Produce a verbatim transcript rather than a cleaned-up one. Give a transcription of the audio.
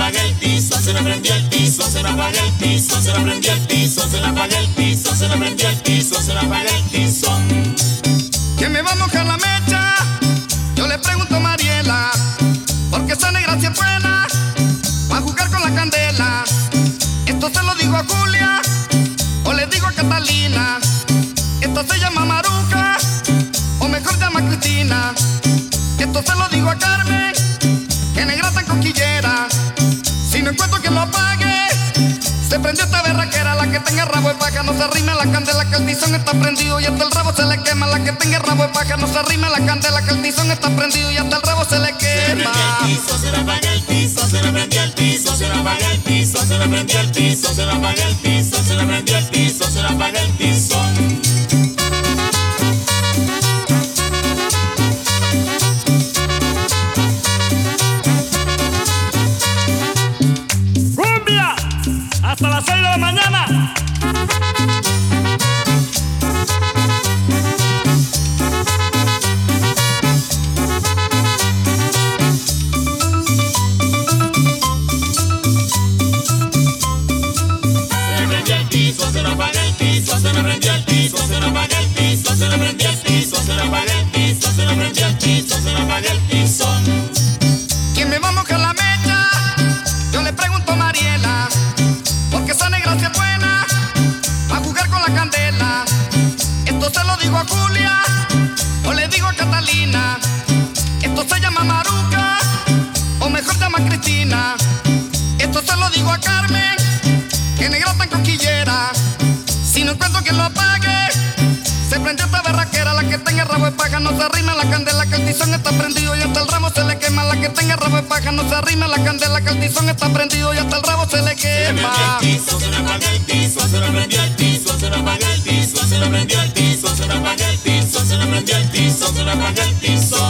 apaga el tizo, se le prendió el tizo, se le apaga el tizo, se le prendió el tizo, se le apaga el tizo, se le prendió el tizo, se le apaga el tizo. ¿Quién me va a mojar la mecha? Yo le pregunto a Mariela, porque esa negra sí es buena pa' jugar con la candela. Esto se lo digo a Julia, o le digo a Catalina. Esto se llama Maruca, o mejor llama Cristina. Esto se lo digo a Carmen, que negra tan coquillera. Si no encuentro quien lo pague, se prendió esta berraquera. La que tenga rabo de paja no se arrime a la candela, que el tizón está prendido y hasta el rabo se le quema. La que tenga rabo de paja no se arrime a la candela, que el tizón está prendido y hasta el rabo se le quema. Se le apaga el tizo, se le prendió el tizo, se le apaga el tizo, se le prendió el tizo, se le apaga el tizo, se le prendió el tizo, se le apaga el tizo. ¡Cumbia! Hasta las seis de la mañana. Se le apaga el tizo, se le prendió el tizo, se le apaga el tizo, se le prendió el tizo, se le apaga el tizo, se le prendió el tizo, se le apaga el tizo. ¿Quién me va a mojar la mecha? Yo le pregunto a Mariela, porque esa negra sí es buena pa' jugar con la candela. Esto se lo digo a Julia, o le digo a Catalina. Esto se llama Maruca, o mejor llama Cristina. Esto se lo digo a Carmen, que negra tan coquillera. Si no encuentro quien lo pague, se prendió esta berraquera. La que tenga rabo de paja no se arrima a la candela, que el tizón está prendido y hasta el rabo se le quema. La que tenga rabo de paja no se arrima a la candela, que el tizón está prendido y hasta el rabo se le quema. Se le apaga el tizo, se le prendió el tizo, se le apaga el tizo, se le prendió el tizo, se le apaga el tizo, se le prendió el tizo, se le apaga el tizo.